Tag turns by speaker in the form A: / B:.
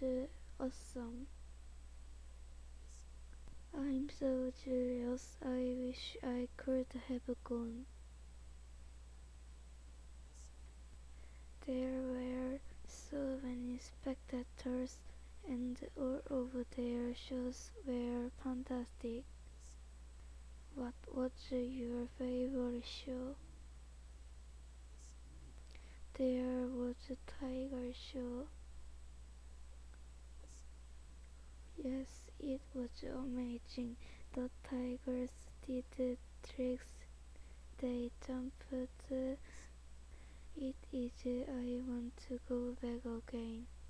A: awesome. I'm so jealous. I wish I could have gone. There were so many spectators, and all of their shows were fantastic. What was your favorite show? There was a tiger show. Yes, it was amazing. The tigers did tricks. They jumped. It is. I want to go back again.